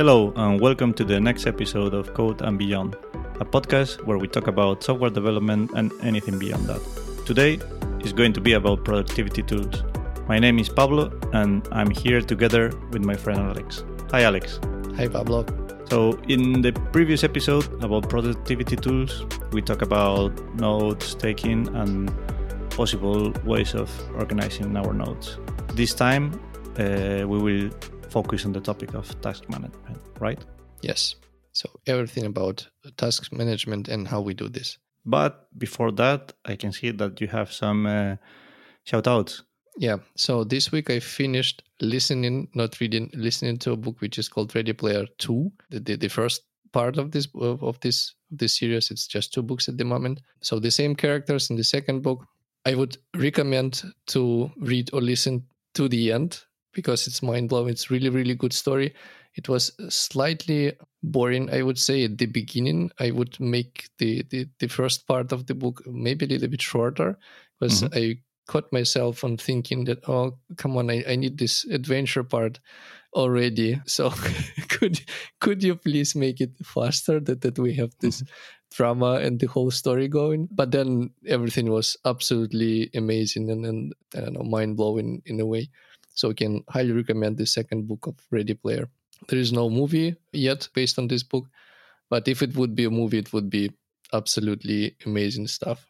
Hello, and welcome to the next episode of Code and Beyond, a podcast where we talk about software development and anything beyond that. Today is going to be about productivity tools. My name is Pablo, and I'm here together with my friend Alex. Hi, Alex. Hi, Pablo. So, in the previous episode about productivity tools, we talk about notes taking and possible ways of organizing our notes. This time, we will focus on the topic of task management, right? Yes. So everything about task management and how we do this. But before that, I can see that you have some shout-outs. Yeah. So this week I finished listening to a book which is called Ready Player 2. The first part of this series. It's just 2 books at the moment. So the same characters in the second book. I would recommend to read or listen to the end, because it's mind-blowing. It's really, really good story. It was slightly boring, I would say, at the beginning. I would make the first part of the book maybe a little bit shorter, because I caught myself on thinking that, oh, come on, I need this adventure part already. So could you please make it faster, that we have this drama and the whole story going? But then everything was absolutely amazing and I don't know, mind-blowing in a way. So I can highly recommend the second book of Ready Player. There is no movie yet based on this book, but if it would be a movie, it would be absolutely amazing stuff.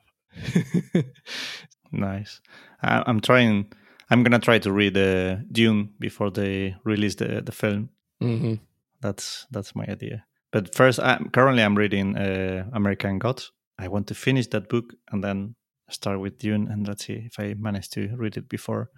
Nice. I'm going to try to read Dune before they release the film. Mm-hmm. That's my idea. But first, currently I'm reading American Gods. I want to finish that book and then start with Dune, and let's see if I manage to read it before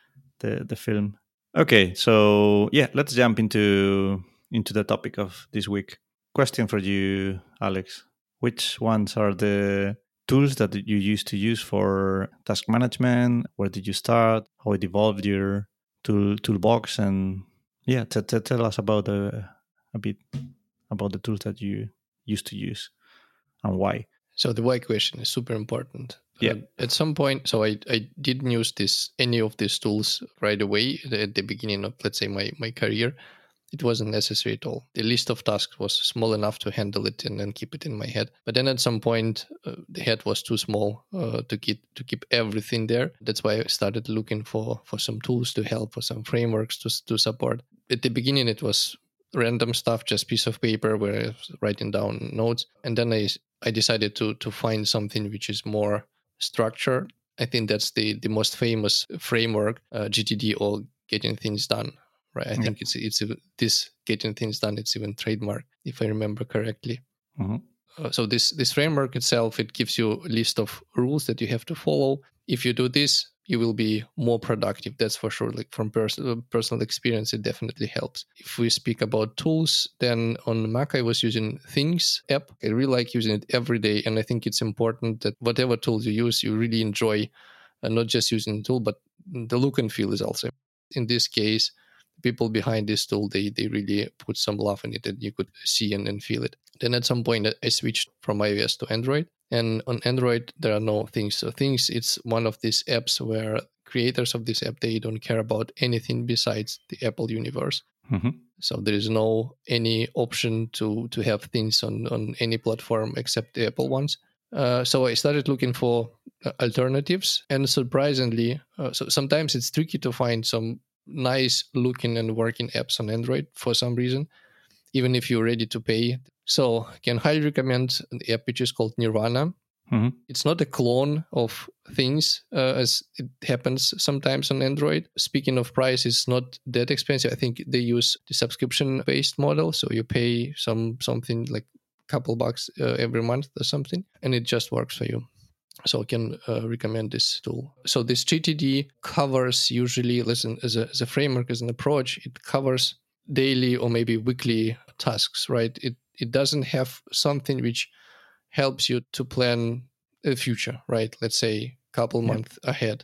the film. Okay, so yeah, let's jump into the topic of this week. Question for you, Alex. Which ones are the tools that you used to use for task management? Where did you start? How it evolved your toolbox? And yeah, tell us about a bit about the tools that you used to use and why. So the why question is super important. Yeah. At some point, so I didn't use any of these tools right away at the beginning of, let's say, my career. It wasn't necessary at all. The list of tasks was small enough to handle it and then keep it in my head. But then at some point, the head was too small to keep everything there. That's why I started looking for some tools to help, for some frameworks to support. At the beginning, it was random stuff, just piece of paper where I was writing down notes. And then I decided to find something which is more structured. I think that's the most famous framework, GTD, or Getting Things Done. Right, I think it's this Getting Things Done. It's even trademark, if I remember correctly. Mm-hmm. So this framework itself, it gives you a list of rules that you have to follow. If you do this, you will be more productive. That's for sure. Like from personal experience, it definitely helps. If we speak about tools, then on Mac I was using Things app. I really like using it every day, and I think it's important that whatever tools you use, you really enjoy, and not just using the tool, but the look and feel is also. In this case, people behind this tool, they really put some love in it that you could see and feel it. Then at some point, I switched from iOS to Android. And on Android, there are no Things. So Things, it's one of these apps where creators of this app, they don't care about anything besides the Apple universe. Mm-hmm. So there is no any option to have Things on any platform except the Apple ones. So I started looking for alternatives. And surprisingly, so sometimes it's tricky to find some nice looking and working apps on Android for some reason, even if you're ready to pay. So I can highly recommend the app which is called Nirvana. Mm-hmm. It's not a clone of Things, as it happens sometimes on Android. Speaking of price, it's not that expensive. I think they use the subscription-based model, so you pay something like a couple bucks every month or something, and it just works for you. So I can recommend this tool. So this GTD covers usually, as a framework, as an approach, it covers daily or maybe weekly tasks, right? It doesn't have something which helps you to plan the future, right? Let's say a couple months ahead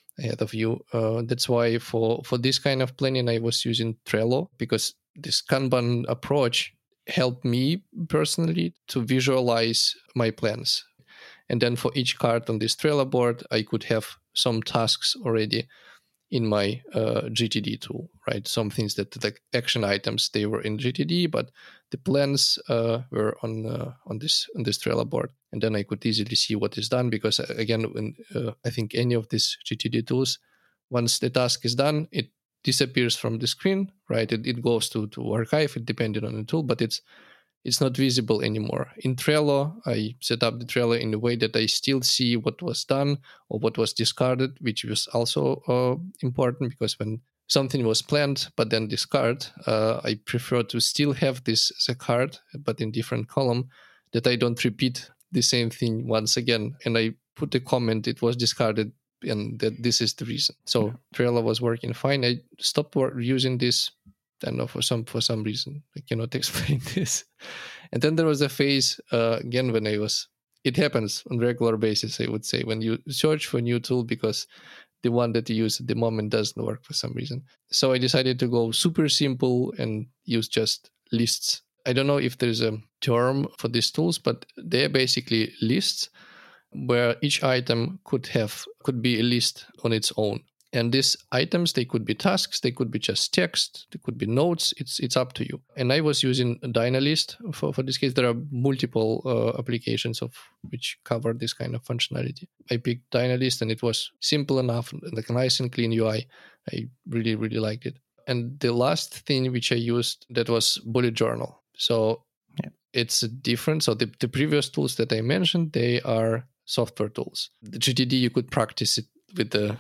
of you. That's why for this kind of planning, I was using Trello, because this Kanban approach helped me personally to visualize my plans. And then for each card on this Trello board, I could have some tasks already in my GTD tool, right? Some things that the action items, they were in GTD, but the plans were on this Trello board. And then I could easily see what is done, because again, when I think any of these GTD tools, once the task is done, it disappears from the screen, right? It goes to archive, it depending on the tool, but it's not visible anymore. In Trello, I set up the Trello in a way that I still see what was done or what was discarded, which was also important, because when something was planned but then discarded, I prefer to still have this as a card, but in different column, that I don't repeat the same thing once again. And I put a comment, it was discarded, and that this is the reason. So Trello was working fine. I stopped using this, I don't know, for some reason. I cannot explain this. And then there was a phase, again, when it happens on regular basis, I would say, when you search for a new tool because the one that you use at the moment doesn't work for some reason. So I decided to go super simple and use just lists. I don't know if there's a term for these tools, but they're basically lists where each item could be a list on its own. And these items, they could be tasks, they could be just text, they could be notes. It's up to you. And I was using Dynalist for this case. There are multiple applications of which cover this kind of functionality. I picked Dynalist, and it was simple enough, like a nice and clean UI. I really, really liked it. And the last thing which I used, that was Bullet Journal. So it's different. So the previous tools that I mentioned, they are software tools. The GTD, you could practice it with the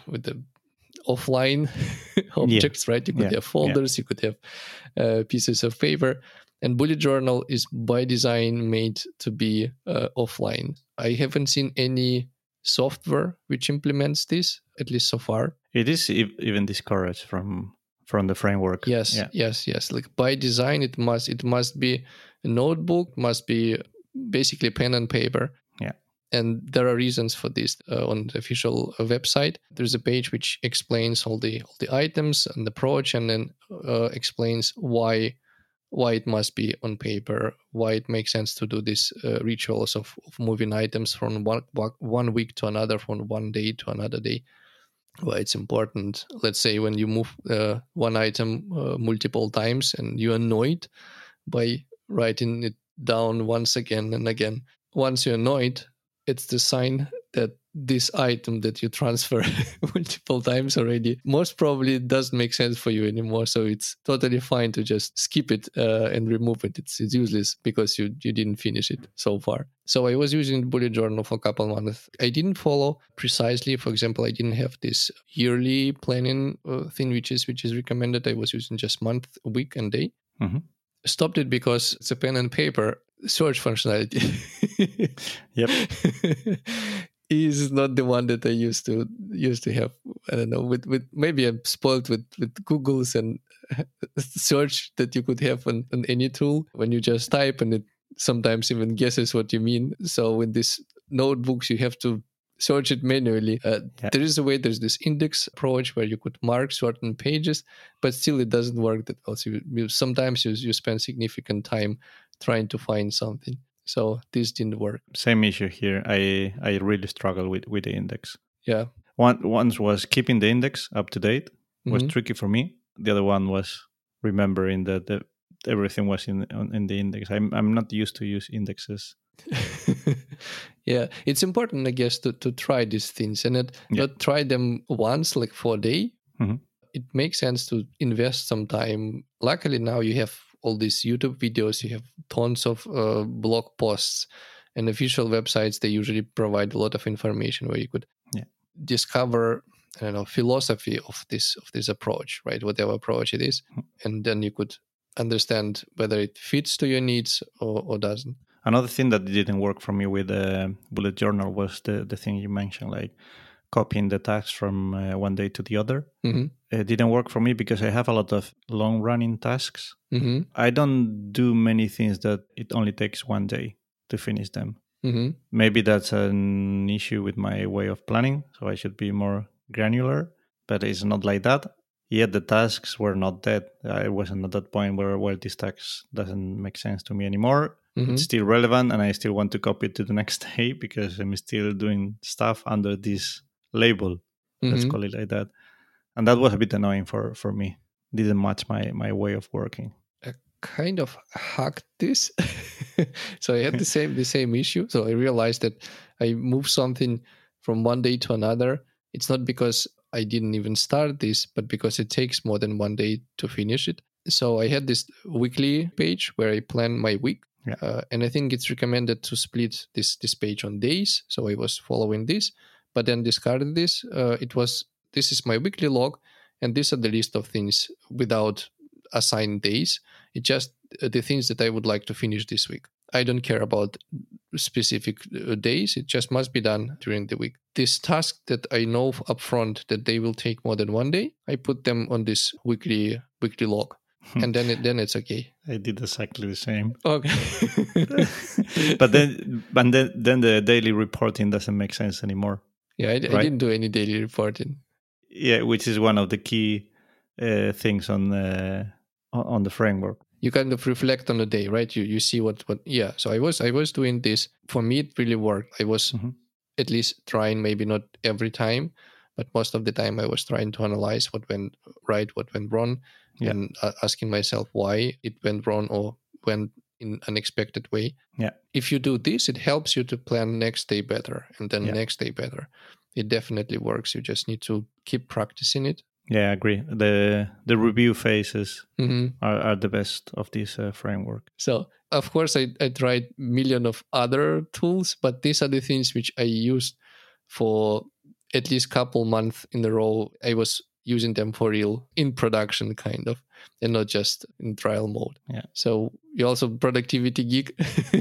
offline objects, right? You could have folders, you could have pieces of paper. And Bullet Journal is by design made to be offline. I haven't seen any software which implements this, at least so far. It is even discouraged from the framework. Yes. Like by design, it must be a notebook, must be basically pen and paper. Yeah. And there are reasons for this. On the official website, there's a page which explains all the items and the approach, and then explains why it must be on paper, why it makes sense to do these rituals of moving items from one week to another, from one day to another day. Why it's important. Let's say when you move one item multiple times and you're annoyed by writing it down once again and again. Once you're annoyed, it's the sign that this item that you transfer multiple times already most probably doesn't make sense for you anymore. So it's totally fine to just skip it and remove it. It's useless because you didn't finish it so far. So I was using Bullet Journal for a couple of months. I didn't follow precisely. For example, I didn't have this yearly planning thing which is recommended. I was using just month, week, and day. Mm-hmm. Stopped it because it's a pen and paper search functionality. Yep. Is not the one that I used to have. I don't know, with maybe I'm spoiled with Google's and search that you could have on any tool when you just type, and it sometimes even guesses what you mean. So with these notebooks, you have to search it manually. There is a way, there's this index approach where you could mark certain pages, but still it doesn't work that well. So sometimes you spend significant time trying to find something. So this didn't work. Same issue here. I really struggle with the index. Yeah. Once was keeping the index up to date was tricky for me. The other one was remembering that everything was in the index. I'm not used to use indexes. Yeah, it's important, I guess, to try these things and not try them once, like for a day. Mm-hmm. It makes sense to invest some time. Luckily, now you have all these YouTube videos, you have tons of blog posts, and official websites. They usually provide a lot of information where you could discover, I don't know, philosophy of this approach, right? Whatever approach it is, and then you could understand whether it fits to your needs or doesn't. Another thing that didn't work for me with Bullet Journal was the thing you mentioned, like copying the tasks from one day to the other. Mm-hmm. It didn't work for me because I have a lot of long-running tasks. Mm-hmm. I don't do many things that it only takes one day to finish them. Mm-hmm. Maybe that's an issue with my way of planning, so I should be more granular, but it's not like that. Yet the tasks were not dead. I wasn't at that point where this task doesn't make sense to me anymore. Mm-hmm. It's still relevant, and I still want to copy it to the next day because I'm still doing stuff under this label. Let's call it like that. And that was a bit annoying for me. Didn't match my way of working. I kind of hacked this. So I had the same issue. So I realized that I moved something from one day to another. It's not because I didn't even start this, but because it takes more than one day to finish it. So I had this weekly page where I plan my week. Yeah. And I think it's recommended to split this page on days. So I was following this, but then discarded this. This is my weekly log, and these are the list of things without assigned days. It's just the things that I would like to finish this week. I don't care about specific days. It just must be done during the week. This task that I know upfront that they will take more than one day, I put them on this weekly log, and then it's okay. I did exactly the same. Okay. But then the daily reporting doesn't make sense anymore. Yeah, I didn't do any daily reporting. Yeah, which is one of the key things on the framework. You kind of reflect on the day, right? You see what. Yeah. So I was doing this. For me, it really worked. I was at least trying, maybe not every time, but most of the time I was trying to analyze what went right, what went wrong, and asking myself why it went wrong or went in an unexpected way. Yeah. If you do this, it helps you to plan next day better and then next day better. It definitely works. You just need to keep practicing it. Yeah, I agree. The review phases are the best of this framework. So, of course, I tried a million of other tools, but these are the things which I used for at least couple months in a row. I was using them for real in production, kind of, and not just in trial mode. Yeah. So you're also productivity geek.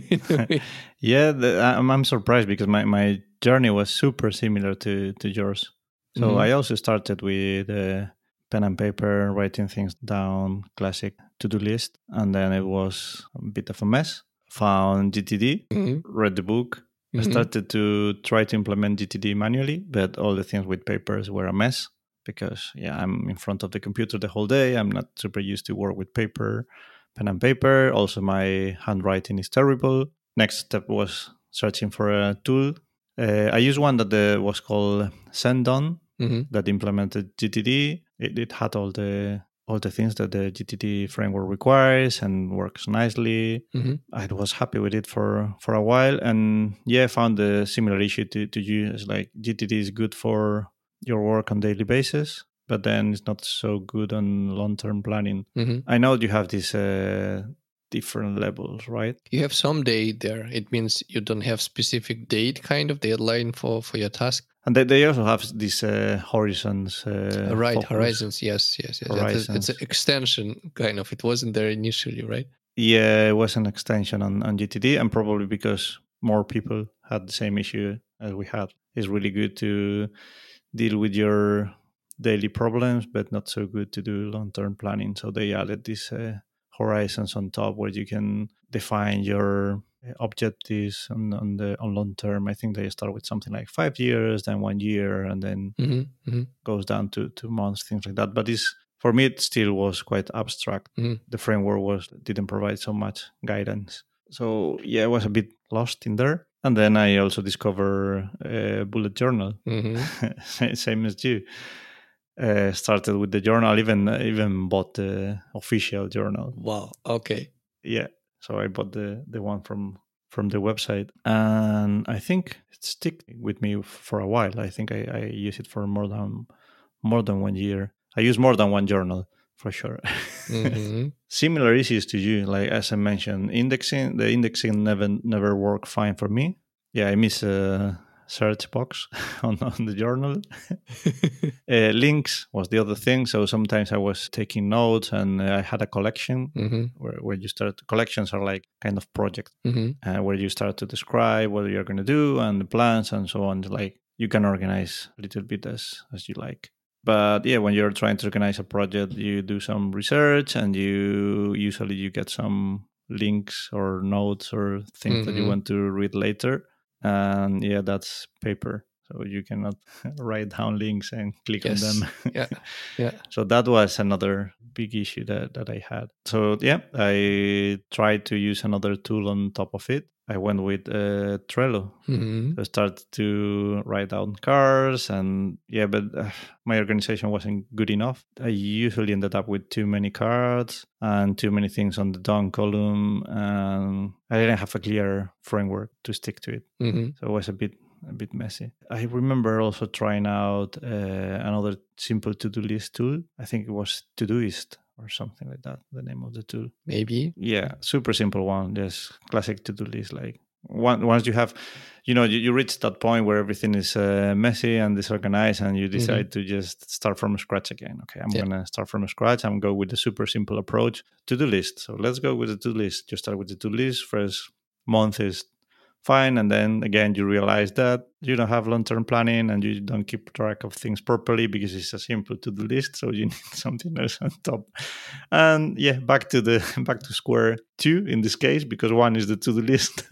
Yeah, I'm surprised because my journey was super similar to yours. So I also started with pen and paper, writing things down, classic to-do list. And then it was a bit of a mess. Found GTD, read the book. I started to try to implement GTD manually, but all the things with papers were a mess because, I'm in front of the computer the whole day. I'm not super used to work with paper, pen and paper. Also, my handwriting is terrible. Next step was searching for a tool. I used one that was called Sendon that implemented GTD. It had all the things that the GTD framework requires and works nicely. I was happy with it for a while, and I found a similar issue to you. It's like GTD is good for your work on daily basis, but then it's not so good on long-term planning. I know you have these different levels, right? You have some day there. It means you don't have specific date, kind of deadline for your task. And they also have these horizons. Right, horizons. Yes. Horizons. It's an extension, kind of. It wasn't there initially, right? Yeah, it was an extension on GTD, and probably because more people had the same issue as we had. It's really good to deal with your daily problems, but not so good to do long-term planning. So they added these horizons on top where you can define your objectives on long term. I think they start with something like 5 years, then 1 year, and then goes down to 2 months, things like that. But for me, it still was quite abstract. The framework didn't provide so much guidance. So I was a bit lost in there. And then I also discovered a bullet journal, same as you. Started with the journal, even bought the official journal. Wow. Okay. Yeah. So I bought the one from the website, and I think it stuck with me for a while. I think I use it for more than 1 year. I use more than one journal for sure. Similar issues to you, like as I mentioned, indexing. The indexing never worked fine for me. Yeah, I miss a search box on the journal. Links was the other thing. So sometimes I was taking notes, and I had a collection where you start. Collections are like kind of project where you start to describe what you're going to do and the plans and so on. Like you can organize a little bit as you like. But when you're trying to organize a project, you do some research, and you get some links or notes or things that you want to read later. And that's paper. so you cannot write down links and click on Yes. them. Yeah. So that was another big issue that I had. So yeah, I tried to use another tool on top of it. I went with Trello. Mm-hmm. So I started to write down cards, and yeah, but my organization wasn't good enough. I usually ended up with too many cards and too many things on the done column, and I didn't have a clear framework to stick to it. Mm-hmm. So it was a bit messy. I remember also trying out another simple to-do list tool. I think it was Todoist or something like that, the name of the tool. Maybe. Yeah, super simple one, just classic to-do list. Like once you have, you reach that point where everything is messy and disorganized, and you decide to just start from scratch again. Okay, I'm gonna start from scratch. I'm go with the super simple approach, to-do list. So let's go with the to-do list. You start with the to-do list. First month is fine, and then again you realize that you don't have long-term planning and you don't keep track of things properly because it's a simple to-do list, so you need something else on top. And yeah, back to square two in this case, because one is the to-do list.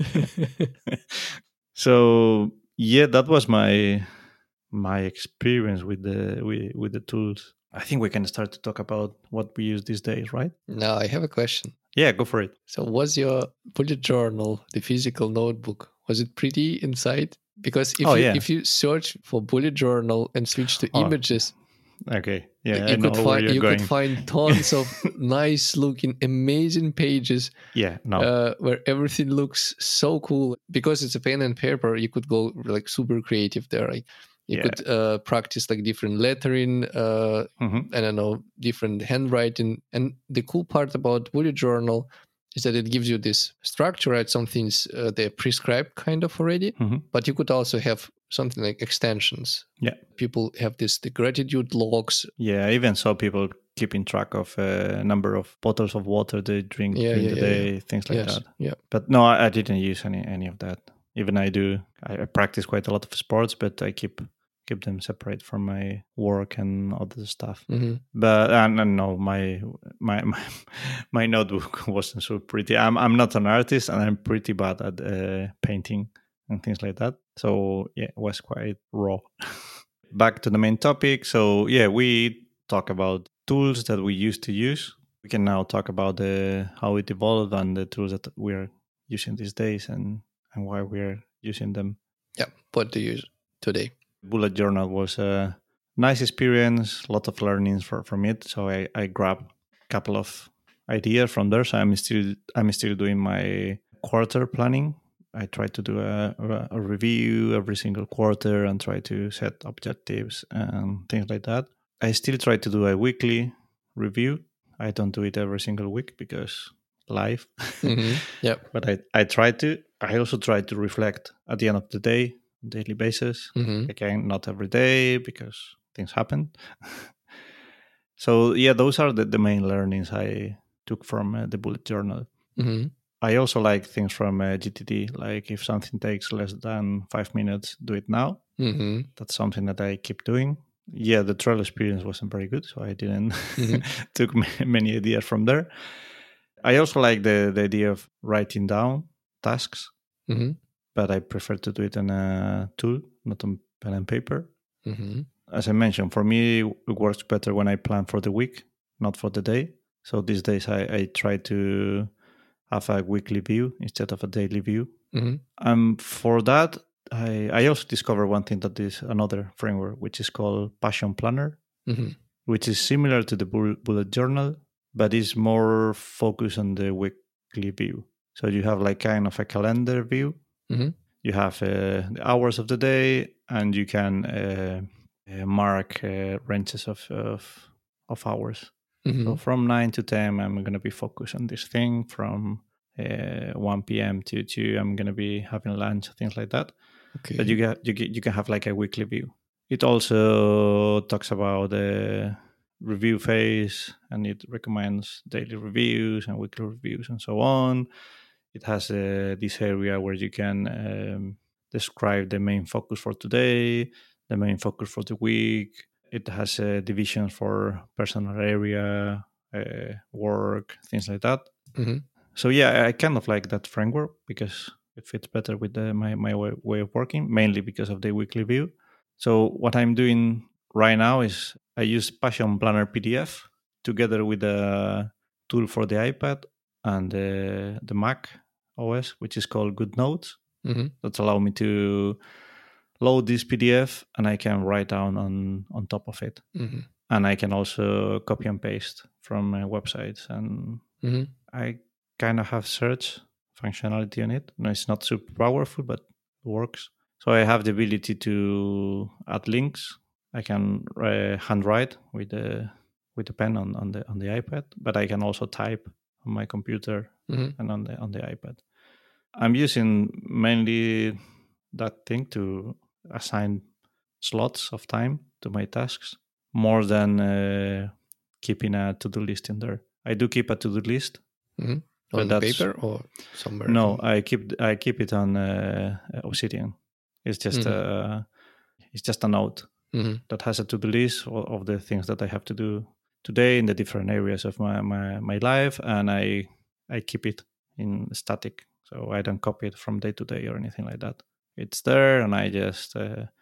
So yeah, that was my experience with the tools. I think we can start to talk about what we use these days, right? Now I have a question. Yeah, go for it. So was your bullet journal, the physical notebook, was it pretty inside? Because if you search for bullet journal and switch to images, okay, yeah, you could find tons of nice looking, amazing pages. Yeah, no, where everything looks so cool. Because it's a pen and paper, you could go like super creative there. Like you could practice like different lettering, I don't know, different handwriting. And the cool part about bullet journal is that it gives you this structure, right? Some things they're prescribed kind of already, but you could also have something like extensions. Yeah, people have the gratitude logs. Yeah, I even saw people keeping track of a number of bottles of water they drink during the day, things like that. Yeah, but no, I didn't use any of that. Even I practice quite a lot of sports, but I keep them separate from my work and other stuff. But and no, my notebook wasn't so pretty. I'm not an artist, and I'm pretty bad at painting and things like that. So yeah, it was quite raw. Back to the main topic. So yeah, we talk about tools that we used to use. We can now talk about how it evolved and the tools that we're using these days and why we're using them. Yeah, what do you use today? Bullet journal was a nice experience, a lot of learnings from it. So I grabbed a couple of ideas from there. So I'm still doing my quarter planning. I try to do a review every single quarter and try to set objectives and things like that. I still try to do a weekly review. I don't do it every single week because life. Yeah. But I try to. I also try to reflect at the end of the day, daily basis. Again, not every day because things happen. So yeah, those are the main learnings I took from the bullet journal. I also like things from GTD, like if something takes less than 5 minutes, do it now. That's something that I keep doing. Yeah, the Trello experience wasn't very good, so I didn't took many ideas from there. I also like the idea of writing down tasks, but I prefer to do it in a tool, not on pen and paper. As I mentioned, for me, it works better when I plan for the week, not for the day. So these days I try to have a weekly view instead of a daily view. For that, I also discovered one thing that is another framework, which is called Passion Planner, which is similar to the bullet journal, but is more focused on the weekly view. So you have like kind of a calendar view. You have the hours of the day, and you can mark ranges of hours. So from 9 to 10, I'm going to be focused on this thing. From 1 p.m. to 2, I'm going to be having lunch, things like that. Okay. But you can have like a weekly view. It also talks about the review phase, and it recommends daily reviews and weekly reviews and so on. It has this area where you can describe the main focus for today, the main focus for the week. It has divisions for personal area, work, things like that. So yeah, I kind of like that framework because it fits better with my way of working, mainly because of the weekly view. So what I'm doing right now is I use Passion Planner PDF together with a tool for the iPad and the Mac OS, which is called GoodNotes. Mm-hmm. That allow me to load this PDF and I can write down on top of it. Mm-hmm. And I can also copy and paste from websites. And Mm-hmm. I kind of have search functionality on it. No, it's not super powerful, but it works. So I have the ability to add links. I can handwrite with the pen on the iPad, but I can also type on my computer Mm-hmm. and on the iPad. I'm using mainly that thing to assign slots of time to my tasks more than keeping a to-do list in there. I do keep a to-do list, Mm-hmm. but On that's paper or somewhere? no. I keep it on Obsidian. It's just a note Mm-hmm. that has a to-do list of the things that I have to do today in the different areas of my life, and I keep it in static, so I don't copy it from day to day or anything like that. It's there, and I just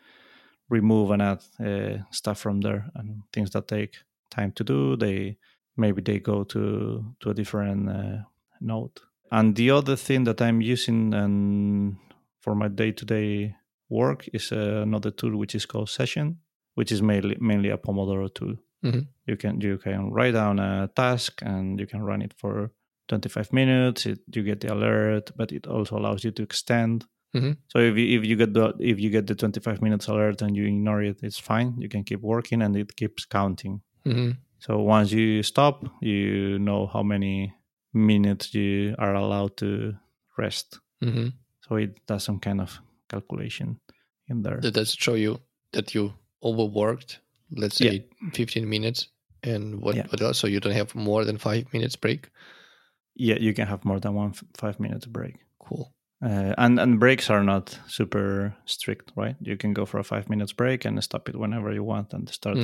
remove and add stuff from there, and things that take time to do, they go to a different node. And the other thing that I'm using and for my day to day work is another tool which is called Session, which is mainly a Pomodoro tool. Mm-hmm. You can write down a task and you can run it for 25 minutes. You get the alert, but it also allows you to extend. Mm-hmm. So if you get the 25 minutes alert and you ignore it, it's fine. You can keep working and it keeps counting. Mm-hmm. So once you stop, you know how many minutes you are allowed to rest. Mm-hmm. So it does some kind of calculation in there. Does it show you that you overworked, let's say 15 minutes? And what else? So you don't have more than 5 minutes break? Yeah, you can have more than 5 minutes break. Cool. And breaks are not super strict, right? You can go for a 5 minutes break and stop it whenever you want and start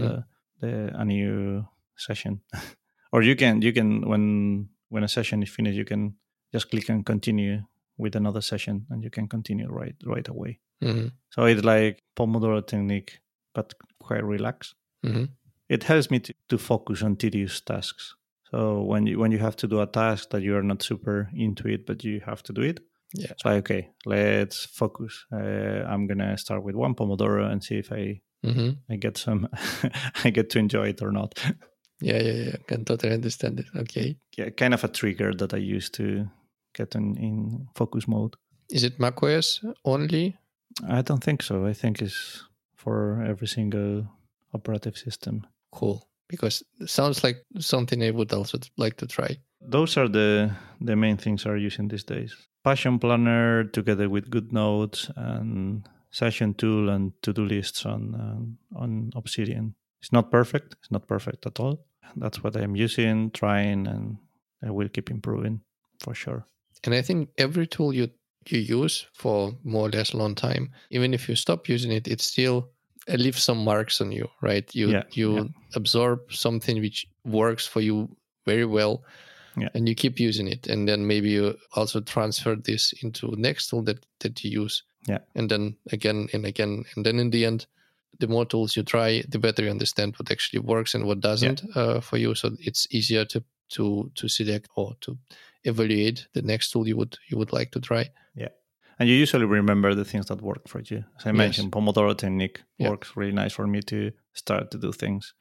a new session. Or you can when a session is finished, you can just click and continue with another session, and you can continue right away. Mm-hmm. So it's like Pomodoro technique, but quite relaxed. Mm-hmm. It helps me to focus on tedious tasks. So when you have to do a task that you are not super into it, but you have to do it, it's like, okay, let's focus. I'm gonna start with one Pomodoro and see if I get some, I get to enjoy it or not. Yeah. Can totally understand it. Okay. Yeah, kind of a trigger that I use to get in focus mode. Is it macOS only? I don't think so. I think it's for every single operative system. Cool. Because it sounds like something I would also like to try. Those are the main things I'm using these days. Passion Planner together with GoodNotes and Session Tool and to-do lists on Obsidian. It's not perfect. It's not perfect at all. That's what I'm using, trying, and I will keep improving for sure. And I think every tool you use for more or less long time, even if you stop using it, it still leaves some marks on you, right? You absorb something which works for you very well, and you keep using it. And then maybe you also transfer this into next tool that you use. Yeah. And then again and again. And then in the end, the more tools you try, the better you understand what actually works and what doesn't for you. So it's easier to select or to evaluate the next tool you would like to try. Yeah. And you usually remember the things that work for you. As I mentioned, Pomodoro technique works really nice for me to start to do things.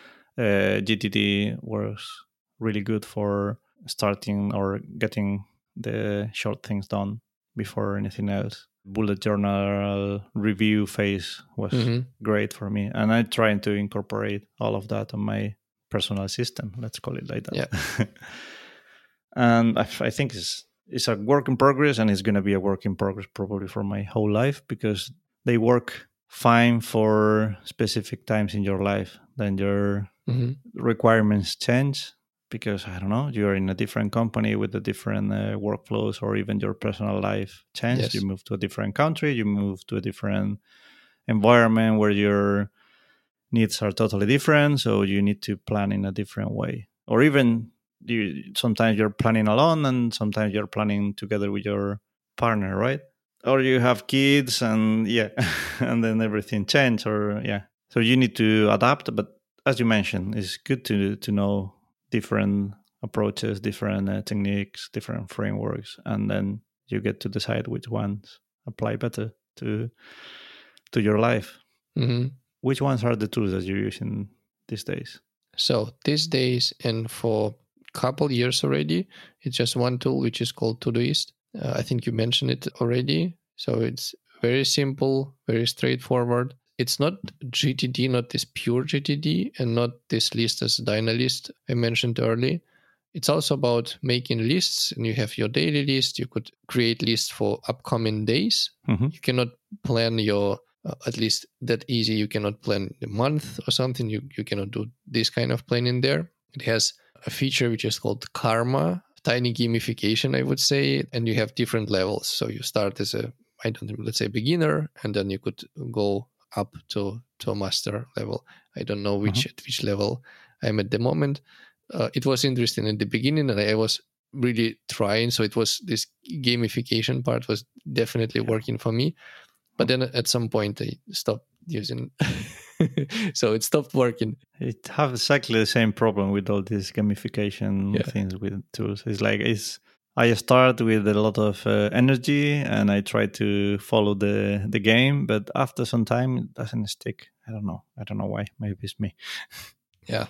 GTD works really good for starting or getting the short things done before anything else. Bullet journal review phase was great for me. And I'm trying to incorporate all of that on my personal system. Let's call it like that. Yeah. And I think it's a work in progress, and it's going to be a work in progress probably for my whole life, because they work fine for specific times in your life. Then your requirements change because, I don't know, you're in a different company with a different workflows, or even your personal life change. Yes. You move to a different country, you move to a different environment where your needs are totally different. So you need to plan in a different way. Or even sometimes you're planning alone, and sometimes you're planning together with your partner, right? or you have kids, and yeah, and then everything changes, or yeah. So you need to adapt. But as you mentioned, it's good to know different approaches, different techniques, different frameworks, and then you get to decide which ones apply better to your life. Mm-hmm. Which ones are the tools that you're using these days? So these days and for a couple years already, it's just one tool which is called Todoist. I think you mentioned it already. So it's very simple, very straightforward. It's not GTD, not this pure GTD, and not this list as Dynalist I mentioned earlier. It's also about making lists, and you have your daily list. You could create lists for upcoming days. Mm-hmm. You cannot plan your at least that easy. You cannot plan a month or something. You cannot do this kind of planning there. It has a feature which is called Karma, tiny gamification, I would say, and you have different levels. So you start as a, I don't know, let's say beginner, and then you could go up to a master level. I don't know at which level I'm at the moment. It was interesting in the beginning, and I was really trying. So it was this gamification part was definitely working for me. But then at some point I stopped using so it stopped working. It have exactly the same problem with all these gamification things with tools. It's like I start with a lot of energy and I try to follow the game, but after some time it doesn't stick. I don't know why. Maybe it's me. Yeah.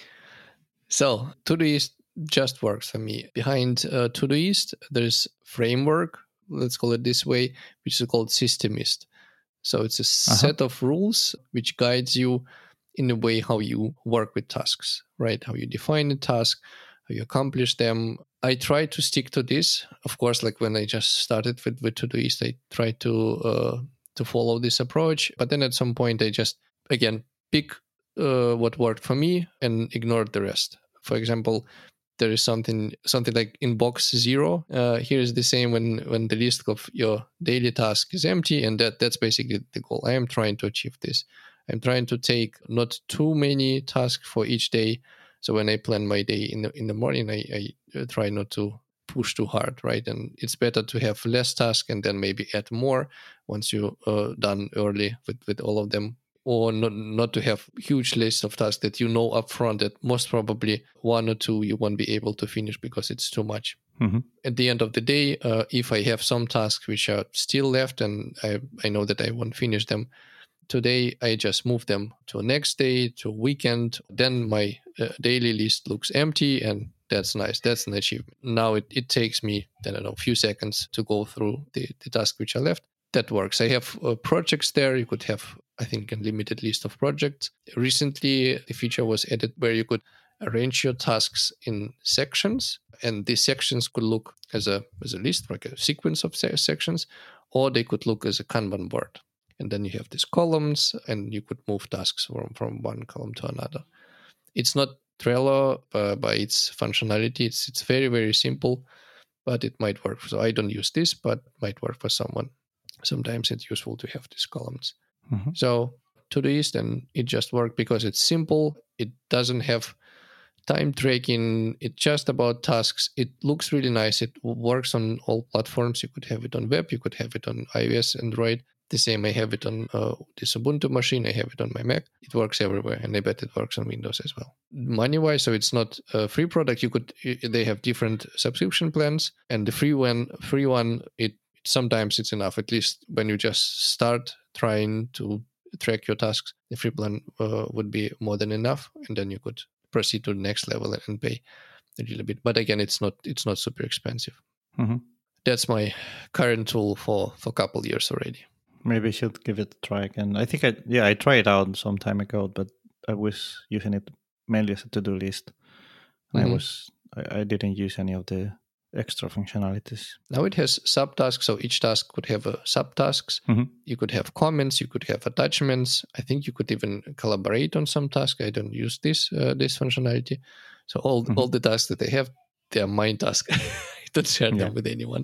So Todoist just works for me. Behind Todoist, there's framework, let's call it this way, which is called Systemist. So it's a set of rules which guides you in the way how you work with tasks, right? How you define the task, how you accomplish them. I try to stick to this. Of course, like when I just started with Todoist, I tried to follow this approach. But then at some point, I just, again, pick what worked for me and ignored the rest. For example, there is something like in box 0. Here is the same when the list of your daily task is empty, and that's basically the goal. I am trying to achieve this. I'm trying to take not too many tasks for each day. So when I plan my day in the morning, I try not to push too hard, right? And it's better to have less tasks and then maybe add more once you're done early with all of them. Or not to have huge lists of tasks that you know upfront that most probably 1 or 2 you won't be able to finish because it's too much. Mm-hmm. At the end of the day, if I have some tasks which are still left and I know that I won't finish them today, I just move them to next day, to weekend. Then my daily list looks empty, and that's nice. That's an achievement. Now it takes me, I don't know, a few seconds to go through the tasks which are left. That works. I have projects there. You could have, I think, a limited list of projects. Recently, the feature was added where you could arrange your tasks in sections, and these sections could look as a list, like a sequence of sections, or they could look as a Kanban board. And then you have these columns, and you could move tasks from one column to another. It's not Trello by its functionality. It's very, very simple, but it might work. So I don't use this, but it might work for someone. Sometimes it's useful to have these columns. Mm-hmm. So Todoist, and it just worked because it's simple. It doesn't have time tracking. It's just about tasks. It looks really nice. It works on all platforms. You could have it on web. You could have it on iOS, Android. The same, I have it on this Ubuntu machine. I have it on my Mac. It works everywhere, and I bet it works on Windows as well. Money-wise, so it's not a free product. They have different subscription plans, and the free one, sometimes it's enough. At least when you just start trying to track your tasks, the free plan would be more than enough, and then you could proceed to the next level and pay a little bit. But again, it's not super expensive. Mm-hmm. That's my current tool for a couple years already. Maybe I should give it a try again. I think I tried it out some time ago, but I was using it mainly as a to-do list. And I didn't use any of the extra functionalities. Now it has subtasks, so each task could have subtasks. Mm-hmm. You could have comments, you could have attachments. I think you could even collaborate on some tasks. I don't use this functionality. So all the tasks that I have, they are my tasks. I don't share them with anyone.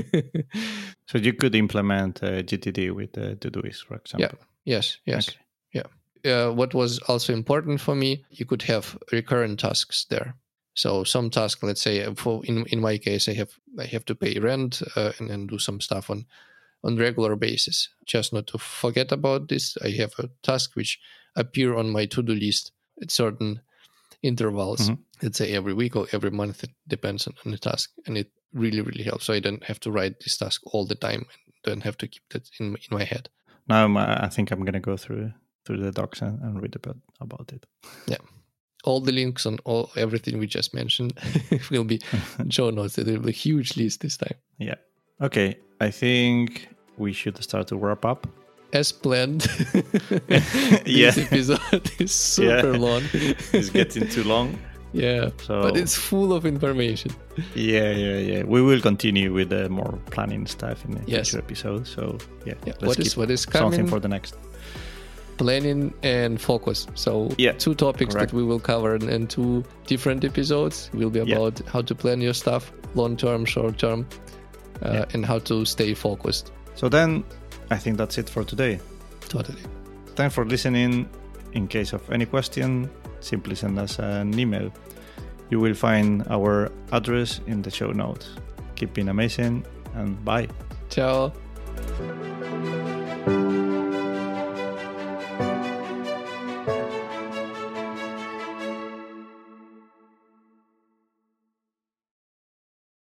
So you could implement GTD with Todoist, for example. Yeah. Yes. Okay. Yeah. What was also important for me, you could have recurrent tasks there. So some task, let's say, in my case, I have to pay rent and then do some stuff on on regular basis. Just not to forget about this. I have a task which appear on my to-do list at certain intervals. Let's say every week or every month. It depends on the task, and it really, really helps. So I don't have to write this task all the time. And don't have to keep that in my head. Now I think I'm gonna go through the docs and read about it. Yeah. All the links on everything we just mentioned will be show notes. It will be a huge list this time. Yeah. Okay. I think we should start to wrap up. As planned. This episode is super long. It's getting too long. Yeah. But it's full of information. Yeah. We will continue with the more planning stuff in the future episodes. So what is coming? Something for the next. Planning and focus. So 2 topics that we will cover in 2 different episodes will be about how to plan your stuff, long term, short term, and how to stay focused. So then I think that's it for today. Totally. Thanks for listening. In case of any question, simply send us an email. You will find our address in the show notes. Keep being amazing and bye. Ciao.